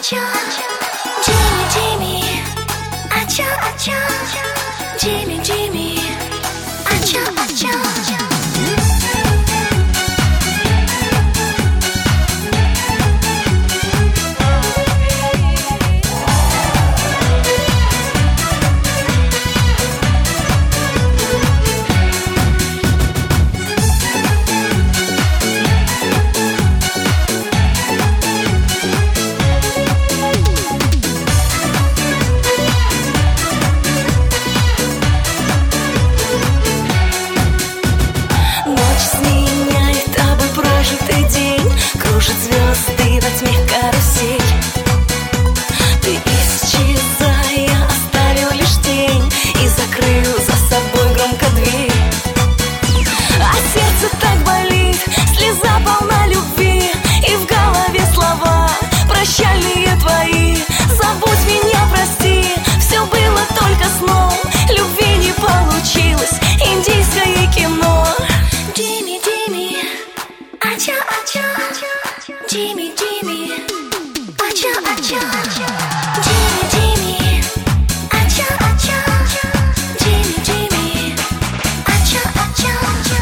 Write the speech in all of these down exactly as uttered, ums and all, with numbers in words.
Ача, Джимми, Джимми, ача, ача, Джимми, Джимми, ача, ача. Кружат звезды во тьме карусель. Ты исчезай, я оставил лишь тень и закрыл за собой громко дверь. А сердце так болит, слеза полна любви, и в голове слова прощальные твои. Забудь меня, прости, все было только сном, любви не получилось, индийское кино. Джимми, Джимми, ача, ача, Джимми, Джимми, ача, ача, Джимми, Джимми, ача, ача, Джимми, Джимми, ача, ача.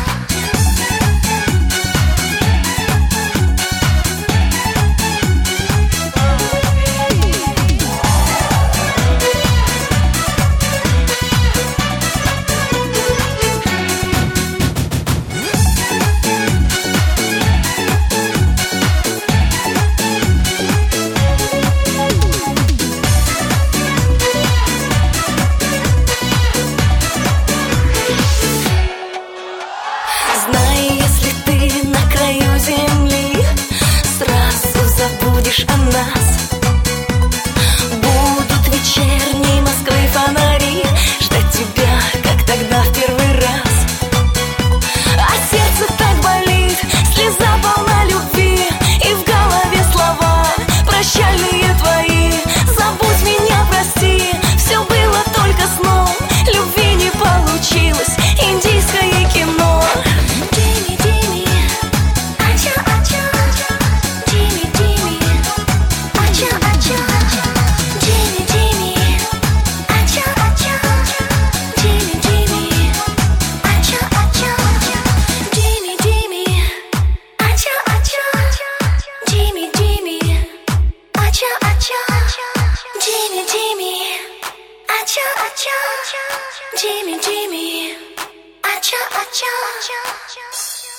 Забудешь о нас. Будут вечерние Москвы фонари ждать тебя, как тогда в первый раз. А сердце так болит, слеза полна любви, и в голове слова прощальные твои. Забудь меня, прости, все было только сном, любви не получилось, индийское кино. Джимми, Джимми, ача, ача, Джимми, Джимми, ача, ача, Джимми, Джимми, ача, ача, Джимми, Джимми, ача, ача, Джимми, Джимми, ача, ача, Джимми, Джимми, ача, ача, Джимми, Джимми, ача, ача, Джимми, Джимми, ача, ача.